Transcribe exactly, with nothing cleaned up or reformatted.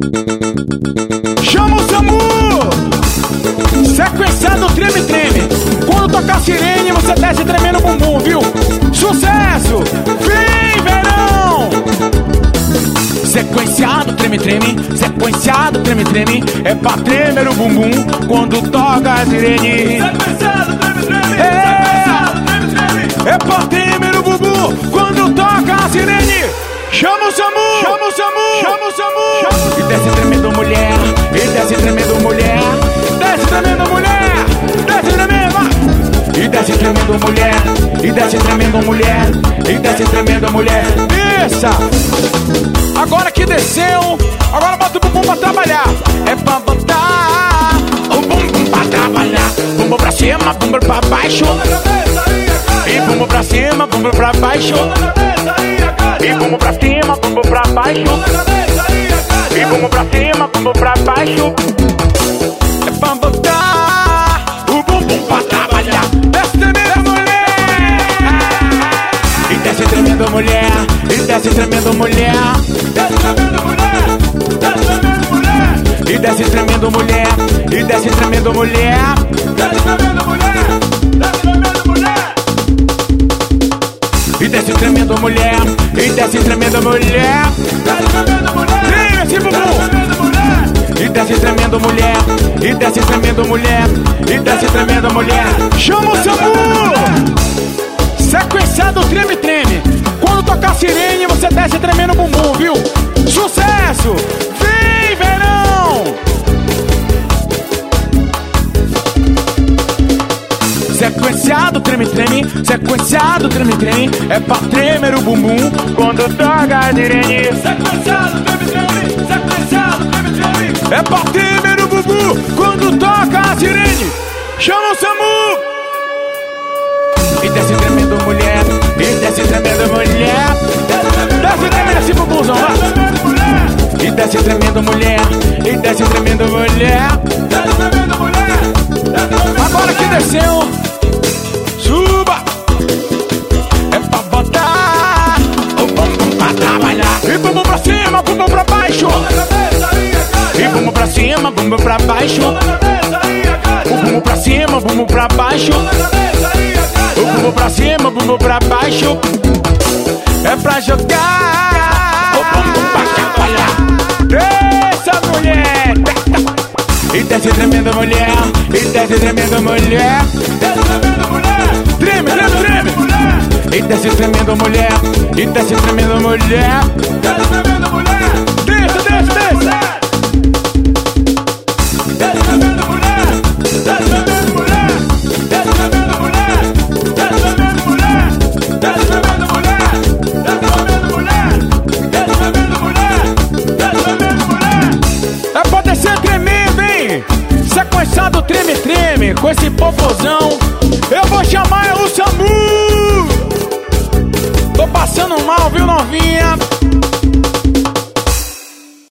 Chama o SAMU! Sequenciado treme-treme. Quando tocar a sirene, você desce tremendo o bumbum, viu? Sucesso! Vem, verão! Sequenciado treme-treme, sequenciado treme-treme. É pra tremer o bumbum quando toca a sirene. Sequenciado treme-treme, é, sequenciado treme-treme. é pra tremer o bumbum quando toca a sirene. Chama o SAMU! Chama o SAMU! Chama o SAMU! Chama... E desce tremendo mulher, e desce tremendo mulher. Desce tremendo mulher, desce tremendo. E desce tremendo mulher, e desce tremendo mulher, e desce tremendo mulher. Isso! Agora que desceu, agora bota o bumbum pra trabalhar. É pra botar o bumbum pra trabalhar. Bumbum pra cima, bumbum pra baixo. E bumbum pra cima, bumbum pra baixo. E bumbum pra cima, bumbum pra baixo. E bumbum pra cima, bumbum pra baixo. É pra botar o bumbum pra trabalhar. Desce tremendo mulher. E desce tremendo mulher. E desce tremendo mulher. Desce tremendo mulher. Desce tremendo mulher. E desce tremendo mulher. E desce tremendo mulher. Desce tremendo mulher. Desce tremendo mulher. E desce tremendo mulher. E desce tremendo mulher. Desce tremendo mulher. Treme esse bumbum. E desce tremendo mulher, e desce tremendo mulher, e desce tremendo mulher. Chama o SAMU! Sequenciado treme-treme. Quando tocar a sirene, você desce tremendo o bumbum, viu? Sucesso! Vem, verão! Sequenciado treme-treme, sequenciado treme-treme. É pra tremer o bumbum quando toca a sirene. Sequenciado treme-treme, sequenciado treme-treme. É pra tremer o bumbum quando toca a sirene. Chama o SAMU! E desce tremendo mulher, e desce tremendo mulher. Desce tremendo esse bumbumzão, vai! E desce tremendo mulher, e desce tremendo mulher. Desce tremendo mulher. Agora que desceu, suba! É pra botar o bumbum pra trabalhar. E bumbum pra cima, bumbum pra baixo. E bumbum pra cima, bumbum pra baixo. O bumbum pra cima, bumbum pra baixo. O bumbum pra cima, bumbum pra baixo. É pra jogar o bumbum pra trabalhar. Essa mulher. E desce tremendo mulher. E desce tremendo mulher. Desce tremendo mulher. Treme, treme, treme. E desce tremendo mulher. E desce tremendo mulher. Desce tremendo mulher. Desce, desce, desce. Desce tremendo mulher. Desce tremendo mulher. Desce tremendo mulher. Desce tremendo mulher. Desce tremendo mulher. Desce tremendo mulher. Desce tremendo mulher. Desce tremendo mulher. É pra descer tremendo, hein? Sequenciado treme-treme. Com esse popozão eu vou chamar o SAMU. Tô passando mal, viu, novinha?